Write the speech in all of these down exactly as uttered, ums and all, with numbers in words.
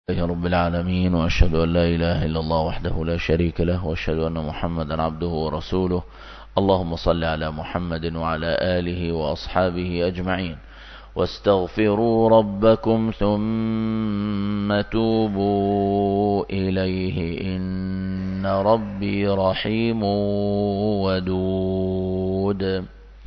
لله رب العالمين، وأشهد أن لا إله إلا الله وحده لا شريك له، وأشهد أن محمدا عبده ورسوله. اللهم صل على محمد وعلى آله وأصحابه أجمعين. واستغفروا ربكم ثم توبوا إليه إن ربي رحيم ودود.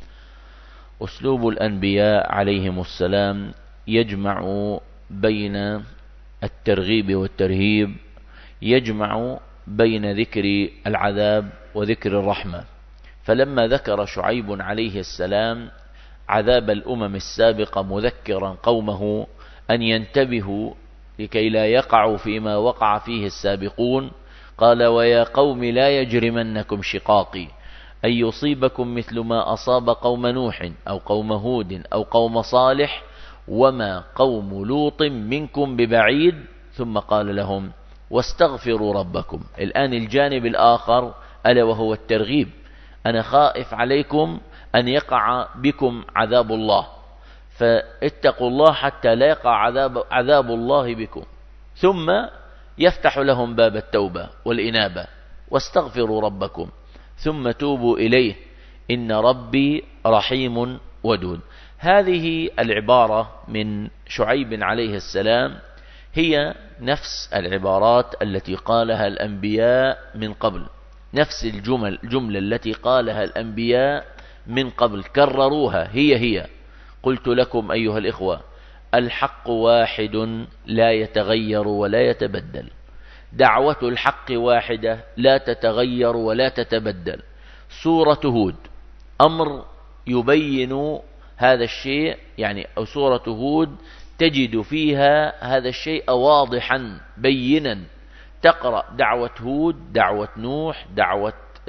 أسلوب الأنبياء عليهم السلام يجمع بين الترغيب والترهيب، يجمع بين ذكر العذاب وذكر الرحمة. فلما ذكر شعيب عليه السلام عذاب الأمم السابقة مذكرا قومه أن ينتبهوا لكي لا يقعوا فيما وقع فيه السابقون، قال: ويا قوم لا يجرمنكم شقاقي أن يصيبكم مثل ما أصاب قوم نوح أو قوم هود أو قوم صالح وما قوم لوط منكم ببعيد. ثم قال لهم: واستغفروا ربكم. الآن الجانب الآخر ألا وهو الترغيب. أنا خائف عليكم أن يقع بكم عذاب الله، فاتقوا الله حتى لا يقع عذاب, عذاب الله بكم. ثم يفتح لهم باب التوبة والإنابة: واستغفروا ربكم ثم توبوا إليه إن ربي رحيم ودود. هذه العبارة من شعيب عليه السلام هي نفس العبارات التي قالها الأنبياء من قبل، نفس الجمل الجملة التي قالها الأنبياء من قبل، كرروها هي هي. قلت لكم أيها الإخوة: الحق واحد لا يتغير ولا يتبدل، دعوة الحق واحدة لا تتغير ولا تتبدل. سورة هود أمر يبين هذا الشيء، يعني أو سورة هود تجد فيها هذا الشيء واضحا بينا. تقرأ دعوة هود، دعوة نوح، دعوة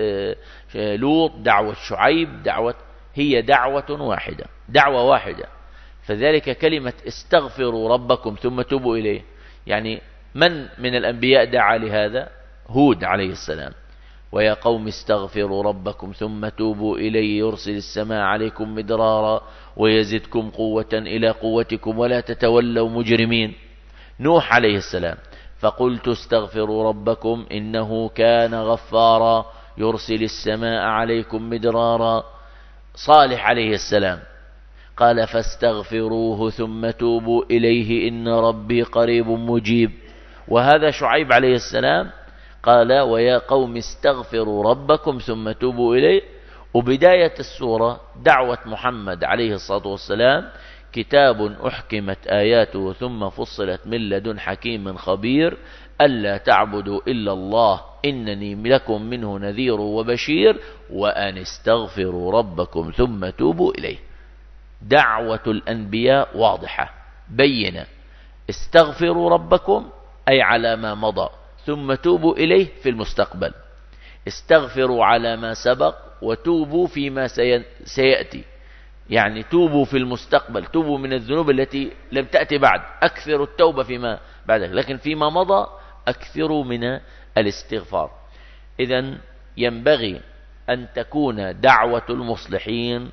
لوط، دعوة شعيب، دعوة هي دعوة واحدة، دعوة واحدة. فذلك كلمة استغفروا ربكم ثم توبوا إليه، يعني من من الأنبياء دعا لهذا؟ هود عليه السلام: ويا قوم استغفروا ربكم ثم توبوا إليه يرسل السماء عليكم مدرارا ويزدكم قوة إلى قوتكم ولا تتولوا مجرمين. نوح عليه السلام: فقلت استغفروا ربكم إنه كان غفارا يرسل السماء عليكم مدرارا. صالح عليه السلام قال: فاستغفروه ثم توبوا إليه إن ربي قريب مجيب. وهذا شعيب عليه السلام قال: ويا قوم استغفروا ربكم ثم توبوا إليه. وبداية السورة دعوة محمد عليه الصلاة والسلام: كتاب أحكمت آياته ثم فصلت من لدن حكيم خبير ألا تعبدوا إلا الله إنني لكم منه نذير وبشير وأن استغفروا ربكم ثم توبوا إليه. دعوة الأنبياء واضحة بينة: استغفروا ربكم أي على ما مضى، ثم توبوا إليه في المستقبل. استغفروا على ما سبق وتوبوا فيما سيأتي، يعني توبوا في المستقبل، توبوا من الذنوب التي لم تأتي بعد، أكثروا التوبة فيما بعد، لكن فيما مضى أكثروا من الاستغفار. إذن ينبغي أن تكون دعوة المصلحين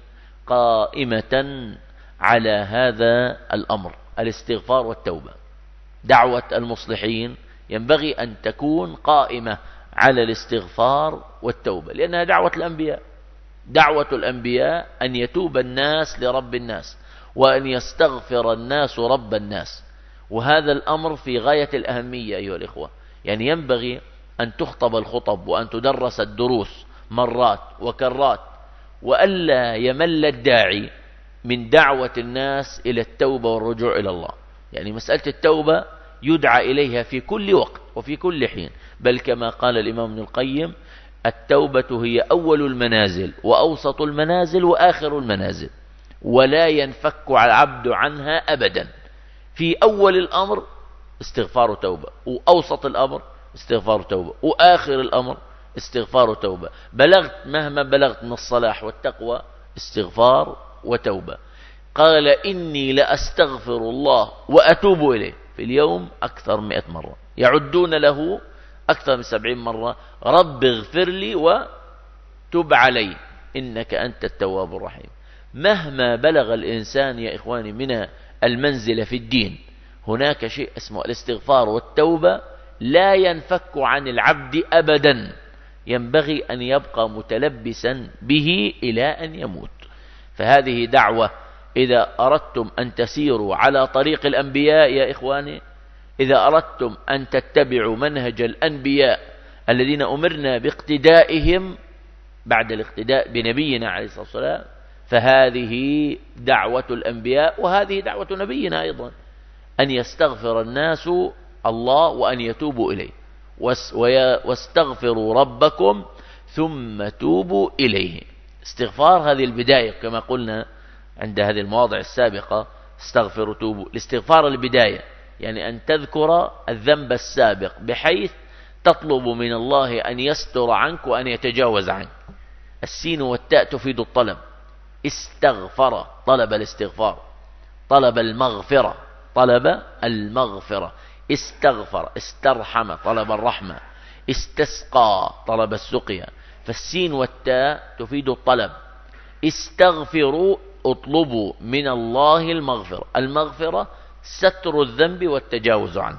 قائمة على هذا الأمر، الاستغفار والتوبة. دعوة المصلحين ينبغي أن تكون قائمة على الاستغفار والتوبة، لأنها دعوة الأنبياء. دعوة الأنبياء أن يتوب الناس لرب الناس وأن يستغفر الناس رب الناس، وهذا الأمر في غاية الأهمية أيها الإخوة. يعني ينبغي أن تخطب الخطب وأن تدرس الدروس مرات وكرات، وألا يمل الداعي من دعوة الناس إلى التوبة والرجوع إلى الله. يعني مسألة التوبة يدعى إليها في كل وقت وفي كل حين، بل كما قال الإمام ابن القيم: التوبة هي أول المنازل وأوسط المنازل وآخر المنازل، ولا ينفك العبد عنها أبدا. في أول الأمر استغفار توبة، وأوسط الأمر استغفار توبة، وآخر الأمر استغفار توبة. بلغت مهما بلغت من الصلاح والتقوى استغفار وتوبة. قال: إني لأستغفر الله وأتوب إليه في اليوم أكثر من مئة مرة، يعدون له أكثر من سبعين مرة: رب اغفر لي وتب علي إنك أنت التواب الرحيم. مهما بلغ الإنسان يا إخواني من المنزلة في الدين هناك شيء اسمه الاستغفار والتوبة لا ينفك عن العبد أبدا، ينبغي أن يبقى متلبسا به إلى أن يموت. فهذه دعوة إذا أردتم أن تسيروا على طريق الأنبياء يا إخواني، إذا أردتم أن تتبعوا منهج الأنبياء الذين أمرنا باقتدائهم بعد الاقتداء بنبينا عليه الصلاة والسلام، فهذه دعوة الأنبياء وهذه دعوة نبينا أيضا، أن يستغفر الناس الله وأن يتوبوا إليه. واستغفروا ربكم ثم توبوا إليه. استغفار هذه البداية كما قلنا عند هذه المواضع السابقة، استغفروا توبوا. الاستغفار البداية يعني أن تذكر الذنب السابق بحيث تطلب من الله أن يستر عنك وأن يتجاوز عنك. السين والتاء تفيد الطلب. استغفر طلب الاستغفار، طلب المغفرة طلب المغفرة. استغفر استرحم طلب الرحمة. استسقى طلب السقيا. فالسين والتاء تفيد الطلب. استغفروا اطلبوا من الله المغفرة. المغفرة ستر الذنب والتجاوز عنه.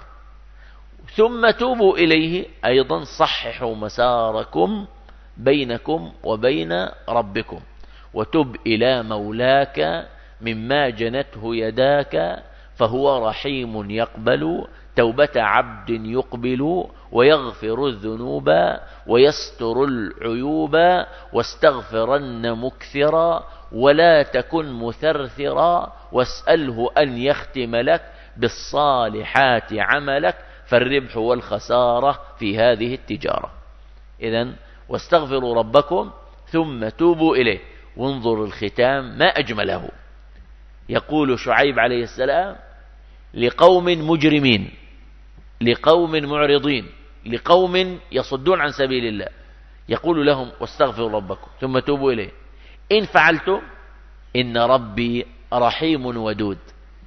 ثم توبوا إليه أيضا صححوا مساركم بينكم وبين ربكم، وتب إلى مولاك مما جنته يداك فهو رحيم يقبل توبة عبد يقبل ويغفر الذنوب ويستر العيوب واستغفرن مكثرا ولا تكن مثرثرا واسأله أن يختم لك بالصالحات عملك فالربح والخسارة في هذه التجارة. إذن واستغفروا ربكم ثم توبوا إليه. وانظر الختام ما أجمله. يقول شعيب عليه السلام لقوم مجرمين، لقوم معرضين، لقوم يصدون عن سبيل الله، يقول لهم واستغفروا ربكم ثم توبوا إليه. إن فعلتم إن ربي رحيم ودود.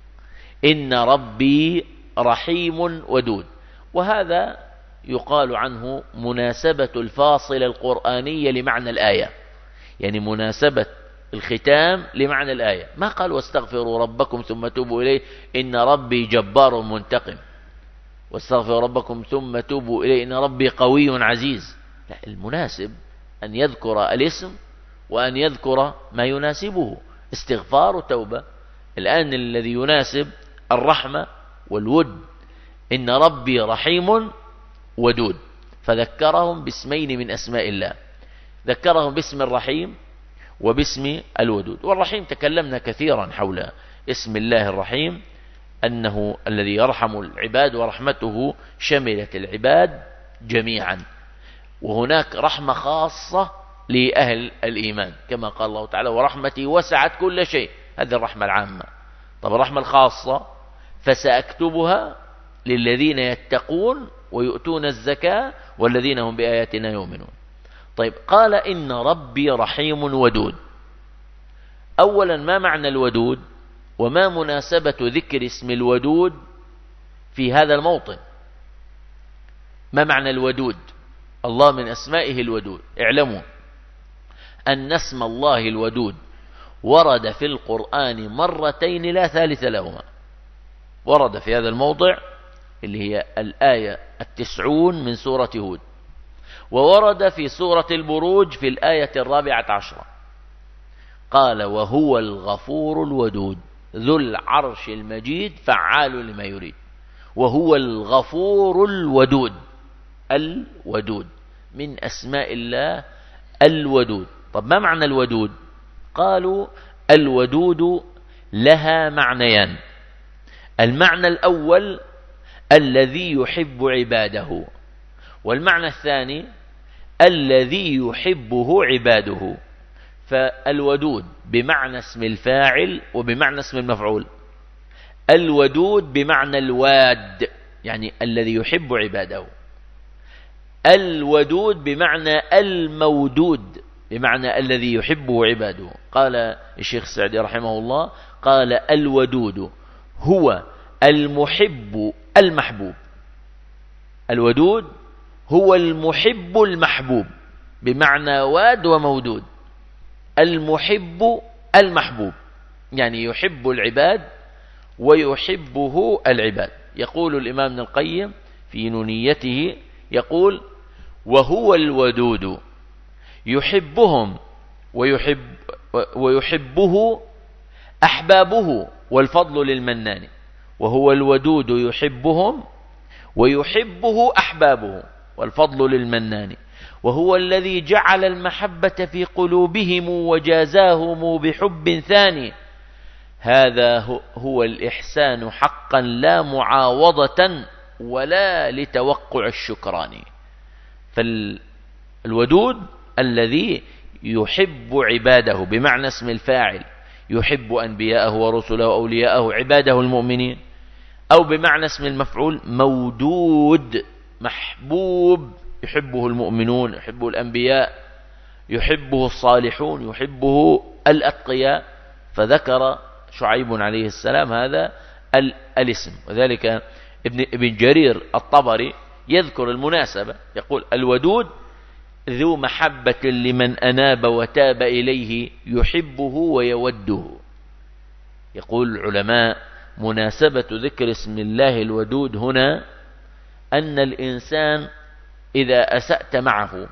إن ربي رحيم ودود. وهذا يقال عنه مناسبة الفاصلة القرآنية لمعنى الآية، يعني مناسبة الختام لمعنى الآية. ما قال واستغفروا ربكم ثم توبوا إليه إن ربي جبار منتقم، واستغفروا ربكم ثم توبوا إليه إن ربي قوي عزيز. لا، المناسب أن يذكر الاسم وأن يذكر ما يناسبه، استغفار وتوبة. الآن الذي يناسب الرحمة والود، إن ربي رحيم ودود، فذكرهم باسمين من أسماء الله، ذكرهم باسم الرحيم وباسم الودود. والرحيم تكلمنا كثيرا حول اسم الله الرحيم، أنه الذي يرحم العباد ورحمته شملت العباد جميعا. وهناك رحمة خاصة لأهل الإيمان كما قال الله تعالى ورحمتي وسعت كل شيء، هذه الرحمة العامة. طب الرحمة الخاصة فسأكتبها للذين يتقون ويؤتون الزكاة والذين هم بآياتنا يؤمنون. طيب قال إن ربي رحيم ودود. أولا ما معنى الودود وما مناسبة ذكر اسم الودود في هذا الموطن؟ ما معنى الودود؟ الله من أسمائه الودود. اعلموا أن اسم الله الودود ورد في القرآن مرتين لا ثالث لهما. ورد في هذا الموضع اللي هي الآية التسعون من سورة هود، وورد في سورة البروج في الآية الرابعة عشرة. قال وهو الغفور الودود ذو العرش المجيد فعال لما يريد. وهو الغفور الودود. الودود من أسماء الله الودود. طب ما معنى الودود؟ قالوا الودود لها معنيان. المعنى الأول الذي يحب عباده، والمعنى الثاني الذي يحبه عباده. فالودود بمعنى اسم الفاعل وبمعنى اسم المفعول. الودود بمعنى الواد يعني الذي يحب عباده. الودود بمعنى المودود بمعنى الذي يحبه عباده. قال الشيخ السعدي رحمه الله قال الودود هو المحب المحبوب. الودود هو المحب المحبوب بمعنى واد ومودود. المحب المحبوب يعني يحب العباد ويحبه العباد. يقول الإمام ابن القيم في نونيته، يقول: وهو الودود يحبهم ويحب ويحبه أحبابه والفضل للمنان. وهو الودود يحبهم ويحبه أحبابه والفضل للمنان. وهو الذي جعل المحبة في قلوبهم وجازاهم بحب ثاني. هذا هو الإحسان حقا لا معاوضة ولا لتوقع الشكران. فالودود الذي يحب عباده بمعنى اسم الفاعل، يحب أنبياءه ورسله وأولياءه عباده المؤمنين، أو بمعنى اسم المفعول مودود محبوب، يحبه المؤمنون، يحبه الأنبياء، يحبه الصالحون، يحبه الأتقياء. فذكر شعيب عليه السلام هذا الاسم. وذلك ابن, ابن جرير الطبري يذكر المناسبة، يقول: الودود ذو محبة لمن أناب وتاب إليه يحبه ويوده. يقول العلماء: مناسبة ذكر اسم الله الودود هنا أن الإنسان إذا أسأت معه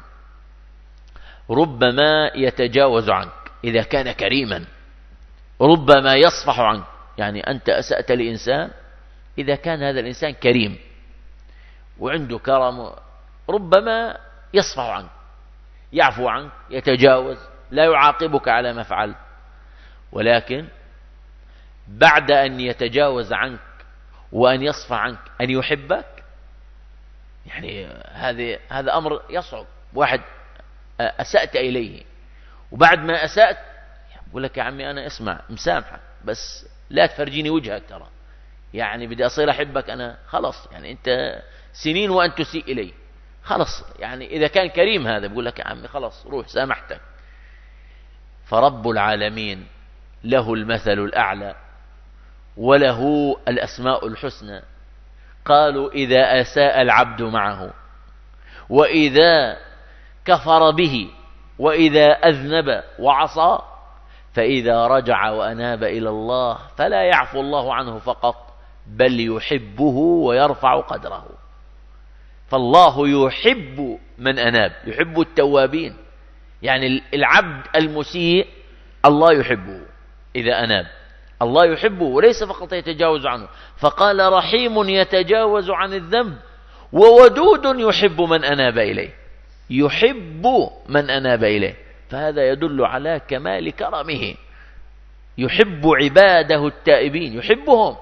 ربما يتجاوز عنك إذا كان كريما، ربما يصفح عنك. يعني أنت أسأت لإنسان، إذا كان هذا الإنسان كريم وعنده كرم ربما يصفح عنك، يعفو عنك، يتجاوز، لا يعاقبك على ما فعلت. ولكن بعد أن يتجاوز عنك وأن يصفح عنك أن يحبك، يعني هذا هذا أمر يصعب. واحد أسأت إليه وبعد ما أسأت يقول لك: يا عمي أنا اسمع مسامحك بس لا تفرجيني وجهك، ترى يعني بدي أصير أحبك أنا، خلاص يعني أنت سنين وأن تسيء إلي، خلاص. يعني إذا كان كريم هذا بيقول لك: يا عمي خلاص روح سامحتك. فرب العالمين له المثل الأعلى وله الأسماء الحسنى. قالوا: إذا أساء العبد معه، وإذا كفر به، وإذا أذنب وعصى، فإذا رجع وأناب إلى الله فلا يعفو الله عنه فقط، بل يحبه ويرفع قدره. فالله يحب من أناب، يحب التوابين. يعني العبد المسيء الله يحبه إذا أناب، الله يحبه وليس فقط يتجاوز عنه. فقال: رحيم يتجاوز عن الذنب، وودود يحب من أناب إليه، يحب من أناب إليه. فهذا يدل على كمال كرمه. يحب عباده التائبين، يحبهم،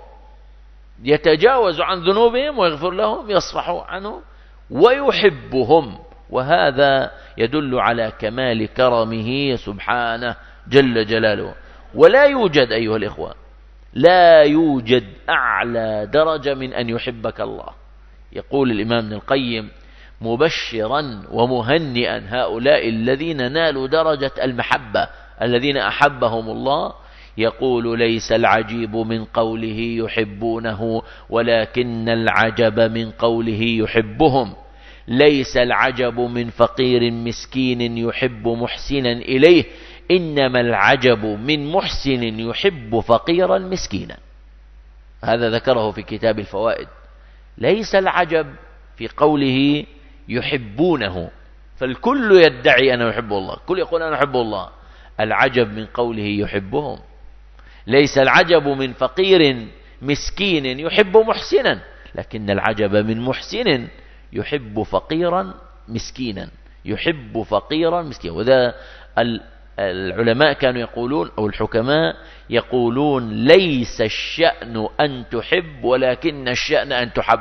يتجاوز عن ذنوبهم ويغفر لهم، يصفح عنهم ويحبهم. وهذا يدل على كمال كرمه سبحانه جل جلاله. ولا يوجد أيها الإخوة، لا يوجد أعلى درجة من أن يحبك الله. يقول الإمام ابن القيم: مبشرا ومهنئا هؤلاء الذين نالوا درجة المحبة، الذين أحبهم الله. يقول: ليس العجيب من قوله يحبونه، ولكن العجب من قوله يحبهم. ليس العجب من فقير مسكين يحب محسنا إليه، إنما العجب من محسن يحب فقيرا مسكينا. هذا ذكره في كتاب الفوائد. ليس العجب في قوله يحبونه، فالكل يدعي أنه يحب الله، الكل يقول أنا أحب الله. العجب من قوله يحبهم. ليس العجب من فقير مسكين يحب محسنا، لكن العجب من محسن يحب فقيرا مسكينا، يحب فقيرا مسكينا. وذا العلماء كانوا يقولون، أو الحكماء يقولون: ليس الشأن أن تحب، ولكن الشأن أن تحب.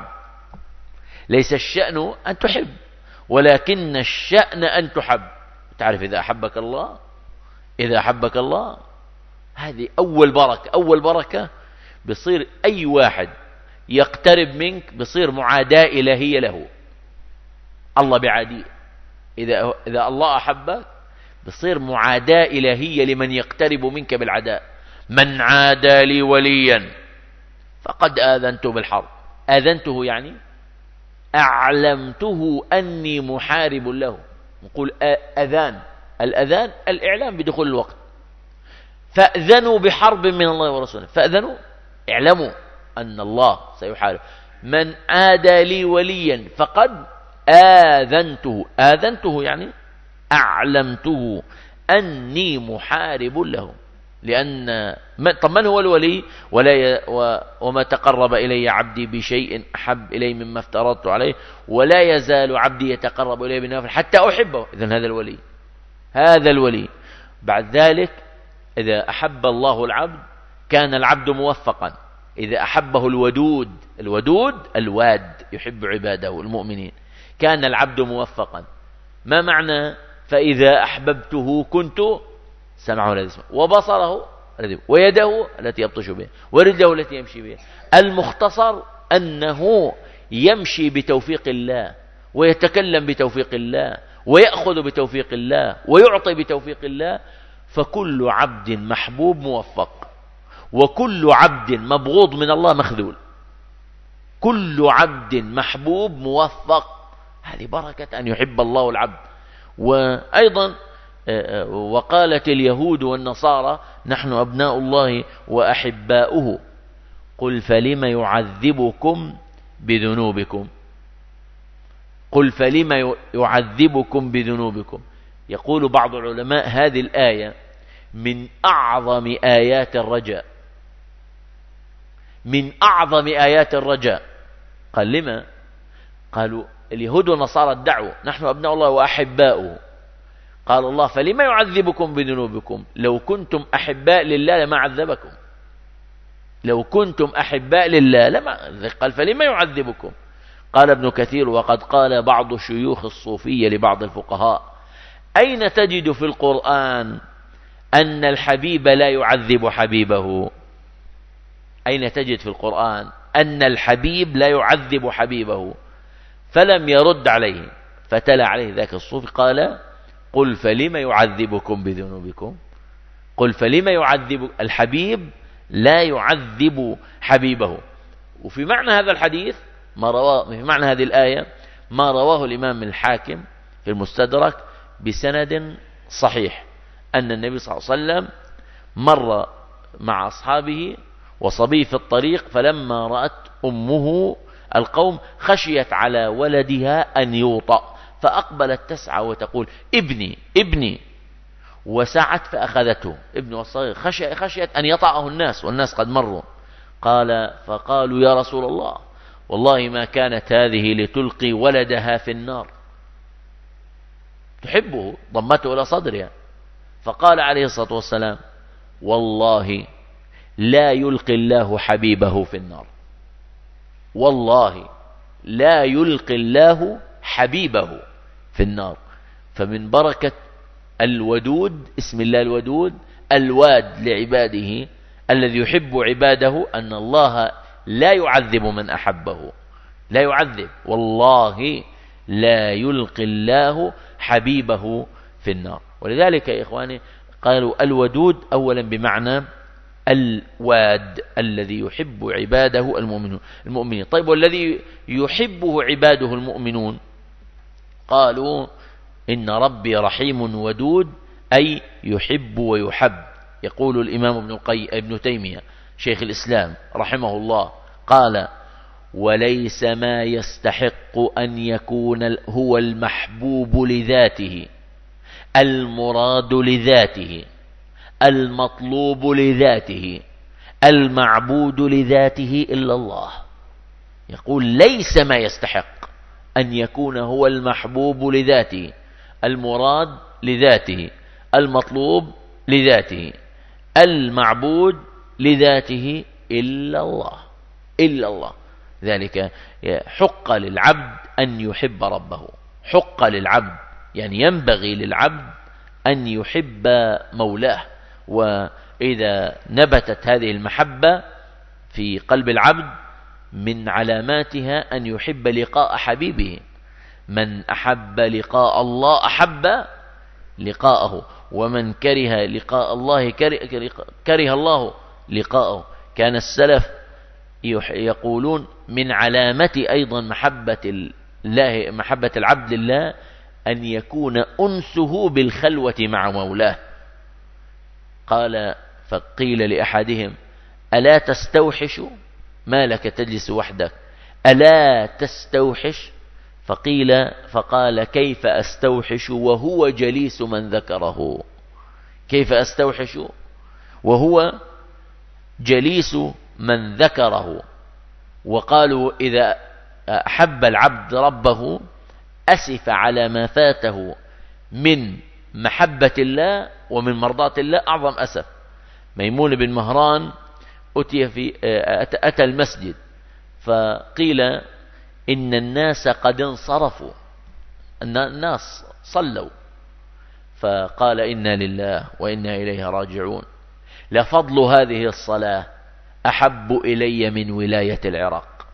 ليس الشأن أن تحب، ولكن الشأن أن تحب. تعرف إذا أحبك الله، إذا أحبك الله هذه أول بركة. أول بركة بصير أي واحد يقترب منك بصير معاداة إلهية له، الله بعاديه. إذا إذا الله أحبك بصير معاداة إلهية لمن يقترب منك بالعداء. من عادى لي وليا فقد آذنته بالحرب. آذنته يعني أعلمته أني محارب له. نقول أذان، الأذان الإعلام بدخول الوقت. فأذنوا بحرب من الله ورسوله. فأذنوا اعلموا أن الله سيحارب. من آدى لي وليا فقد آذنته، آذنته يعني أعلمته أني محارب له. لأن طب من هو الولي؟ ولا ي... و... وما تقرب إلي عبدي بشيء أحب إلي مما افترضت عليه ولا يزال عبدي يتقرب إلي بالنوافل حتى أحبه. إذن هذا الولي، هذا الولي. بعد ذلك إذا أحب الله العبد كان العبد موفقا. إذا أحبه الودود، الودود الواد يحب عباده المؤمنين، كان العبد موفقا. ما معنى فإذا أحببته كنت سمعه الذي يسمع وبصره ويده التي يبطش بها ورجله التي يمشي بها. المختصر أنه يمشي بتوفيق الله ويتكلم بتوفيق الله ويأخذ بتوفيق الله ويعطي بتوفيق الله. فكل عبد محبوب موفق، وكل عبد مبغوض من الله مخذول. كل عبد محبوب موفق. هذه بركة أن يحب الله العبد. وأيضا وقالت اليهود والنصارى نحن أبناء الله وأحباؤه قل فلم يعذبكم بذنوبكم، قل فلم يعذبكم بذنوبكم. يقول بعض العلماء هذه الآية من أعظم آيات الرجاء، من أعظم آيات الرجاء. قال لما؟ قالوا اليهود والنصارى ادعوا نحن أبناء الله وأحباؤه. قال الله فلما يعذبكم بذنوبكم، لو كنتم أحباء لله لما عذبكم، لو كنتم أحباء لله لما. قال فلما يعذبكم. قال ابن كثير وقد قال بعض شيوخ الصوفية لبعض الفقهاء أين تجد في القرآن أن الحبيب لا يعذب حبيبه؟ أين تجد في القرآن أن الحبيب لا يعذب حبيبه؟ فلم يرد عليه، فتلا عليه ذاك الصوفي قال قل فلم يعذبكم بذنوبكم، قل فلم يعذب الحبيب لا يعذب حبيبه. وفي معنى هذا الحديث ما رواه، في معنى هذه الآية ما رواه الإمام الحاكم في المستدرك بسند صحيح أن النبي صلى الله عليه وسلم مر مع أصحابه وصبي في الطريق، فلما رأت أمه القوم خشيت على ولدها أن يوطأ، فأقبلت تسعى وتقول ابني ابني، وسعت فأخذته ابن الصغير، خشيت أن يطأه الناس والناس قد مروا. قال فقالوا يا رسول الله والله ما كانت هذه لتلقي ولدها في النار، تحبه، ضمته إلى صدرها. فقال عليه الصلاة والسلام والله لا يلقي الله حبيبه في النار، والله لا يلقي الله حبيبه في النار. فمن بركة الودود، اسم الله الودود الواد لعباده الذي يحب عباده، أن الله لا يعذب من أحبه، لا يعذب، والله لا يلقي الله حبيبه في النار. ولذلك يا إخواني قالوا الودود أولا بمعنى الواد الذي يحب عباده المؤمنون المؤمنين. طيب والذي يحبه عباده المؤمنون؟ قالوا إن ربي رحيم ودود، أي يحب ويحب. يقول الإمام ابن القيم ابن تيمية شيخ الإسلام رحمه الله قال وليس ما يستحق أن يكون هو المحبوب لذاته، المراد لذاته، المطلوب لذاته، المعبود لذاته إلا الله. يقول ليس ما يستحق أن يكون هو المحبوب لذاته، المراد لذاته، المطلوب لذاته، المعبود لذاته إلا الله، إلا الله. ذلك حق للعبد أن يحب ربه، حق للعبد يعني ينبغي للعبد أن يحب مولاه. وإذا نبتت هذه المحبة في قلب العبد من علاماتها أن يحب لقاء حبيبه. من أحب لقاء الله أحب لقاءه، ومن كره لقاء الله كره, كره الله لقاءه. كان السلف يقولون من علامة أيضا محبة الله، محبة العبد لله، أن يكون أنسه بالخلوة مع مولاه. قال فقيل لأحدهم ألا تستوحش؟ ما لك تجلس وحدك؟ ألا تستوحش؟ فقيل فقال كيف أستوحش وهو جليس من ذكره؟ كيف أستوحش وهو جليس من ذكره؟ وقالوا إذا أحب العبد ربه أسف على ما فاته من محبة الله ومن مرضاة الله أعظم أسف. ميمون بن مهران أتي في أتى المسجد فقيل إن الناس قد انصرفوا، الناس صلوا، فقال إنا لله وإنا إليه راجعون، لفضل هذه الصلاة أحب إلي من ولاية العراق.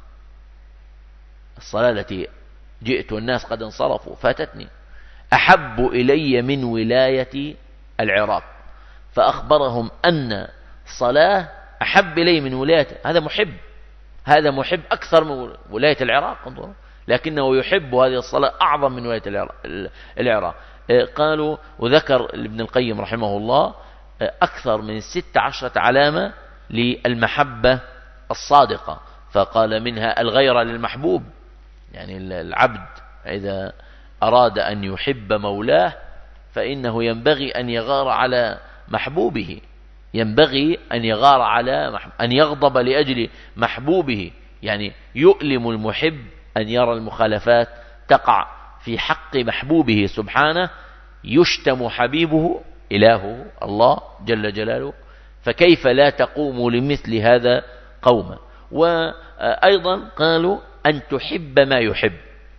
الصلاة التي جئت والناس قد انصرفوا فاتتني، أحب إلي من ولاية العراق. فأخبرهم أن صلاة أحب إلي من ولاية، هذا محب، هذا محب أكثر من ولاية العراق، لكنه يحب هذه الصلاة أعظم من ولاية العراق. قالوا وذكر ابن القيم رحمه الله أكثر من ست عشرة علامة للمحبة الصادقة، فقال منها الغيرة للمحبوب، يعني العبد إذا أراد أن يحب مولاه فإنه ينبغي أن يغار على محبوبه، ينبغي أن يغار على محبوب، أن يغضب لأجل محبوبه، يعني يؤلم المحب أن يرى المخالفات تقع في حق محبوبه سبحانه، يشتم حبيبه إلهه الله جل جلاله، فكيف لا تقوم لمثل هذا قوما. وأيضا قالوا أن تحب ما يحب،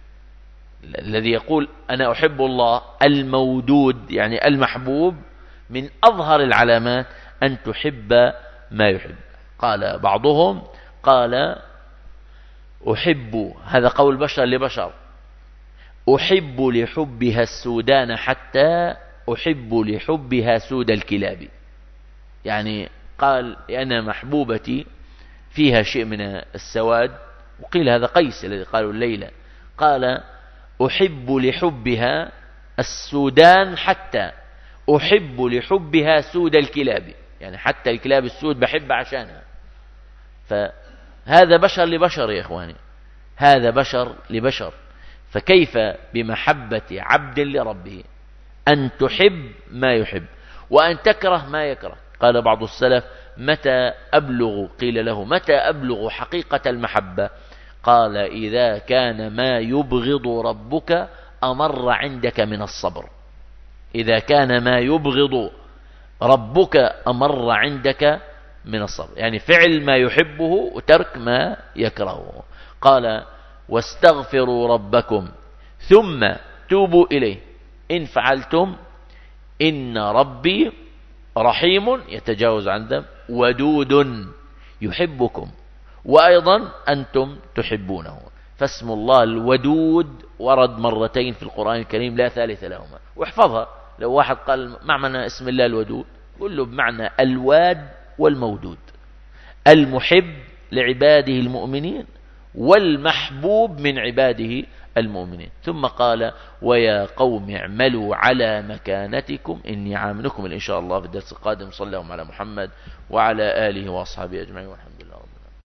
الذي يقول أنا أحب الله المودود يعني المحبوب، من أظهر العلامات أن تحب ما يحب. قال بعضهم قال أحب، هذا قول بشر لبشر، أحب لحبها السودان حتى أحب لحبها سود الكلاب، يعني قال أنا محبوبتي فيها شيء من السواد، وقيل هذا قيس الذي قالوا الليلة، قال أحب لحبها السودان حتى أحب لحبها سود الكلاب، يعني حتى الكلاب السود بحب عشانها. فهذا بشر لبشر يا إخواني، هذا بشر لبشر، فكيف بمحبة عبد لربه؟ أن تحب ما يحب وأن تكره ما يكره. قال بعض السلف متى أبلغ، قيل له متى أبلغ حقيقة المحبة؟ قال إذا كان ما يبغض ربك أمر عندك من الصبر، إذا كان ما يبغض ربك أمر عندك من الصبر، يعني فعل ما يحبه وترك ما يكرهه. قال واستغفروا ربكم ثم توبوا إليه إن فعلتم إن ربي رحيم يتجاوز عن ذنب ودود يحبكم وأيضا أنتم تحبونه. فاسم الله الودود ورد مرتين في القرآن الكريم لا ثالث لهما، واحفظها. لو واحد قال ما معنى اسم الله الودود، قل له بمعنى الواد والمودود، المحب لعباده المؤمنين والمحبوب من عباده المؤمنين. ثم قال ويا قوم اعملوا على مكانتكم إني عاملكم إن شاء الله في الدرس القادم. صلى الله على محمد وعلى آله وأصحابه أجمعين والحمد.